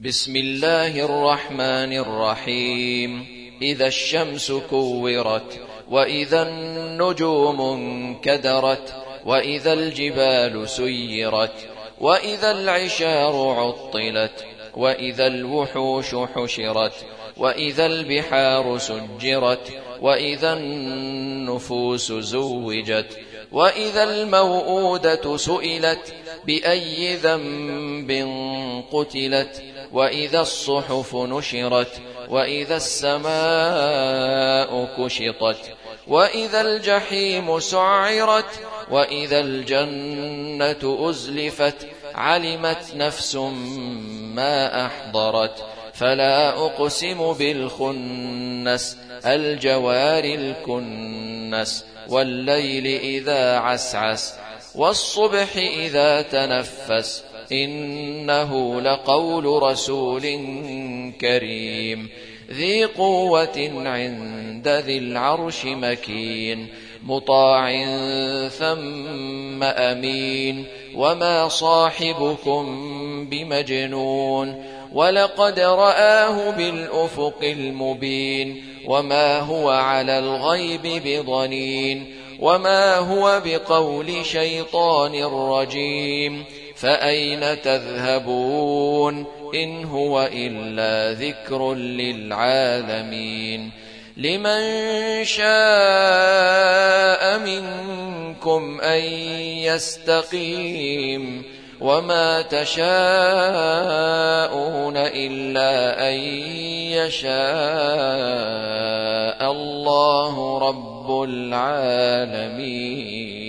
بسم الله الرحمن الرحيم. إذا الشمس كورت، وإذا النجوم انكدرت، وإذا الجبال سيرت، وإذا العشار عطلت، وإذا الوحوش حشرت، وإذا البحار سجرت، وإذا النفوس زوجت، وإذا الموءودة سئلت بأي ذنب قتلت، وإذا الصحف نشرت، وإذا السماء كشطت، وإذا الجحيم سعرت، وإذا الجنة أزلفت، علمت نفس ما أحضرت. فلا أقسم بالخنس، الجوار الكنس، والليل إذا عسعس، والصبح إذا تنفس، إنه لقول رسول كريم ذي قوة عند ذي العرش مكين، مطاع ثم أمين. وما صاحبكم بمجنون، ولقد رآه بالأفق المبين، وما هو على الغيب بضنين، وما هو بقول شيطان رجيم. فأين تذهبون؟ إن هو إلا ذكر للعالمين. لمن شاء منكم أن يستقيم، وما تشاءون إلا أن يشاء الله رب العالمين.